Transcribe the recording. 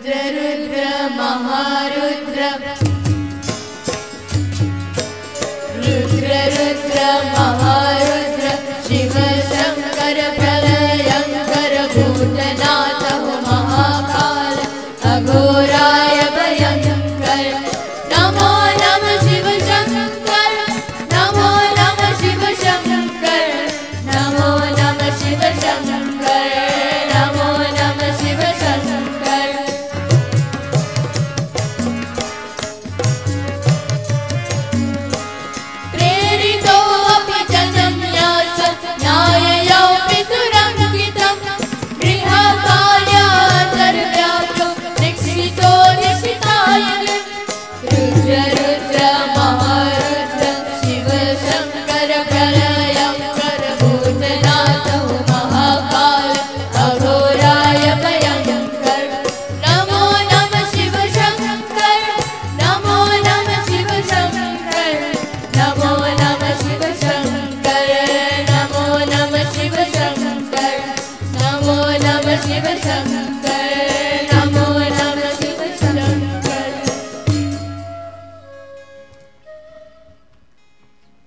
रुद्र महारुद्र रुद्र रुद्र महारुद्र शिव शंकर प्रलयंकर भूतनाथ महाकाल अघोराय भयंकर नमो नमः शिव शंकर नमो नमः शिव शंकर नमो नमः शिव शंकर नमो नमः शिव शंकर प्रेरितो अपि जनन्यास न्याययो पितुरङ्कितं गृहकार्यान्तर्व्याप्तो निक्षितो निशितायने रुद्र रुद्र महारुद्र शिव शंकर प्रलयंकर भूतनाथ महाकाल अघोराय भयंकर नमो नमः शिव शंकर नमो नमः शिव शंकर नमो नमः शिव शंकर नमो नमः शिव शंकर नमो नमः शिव शंकर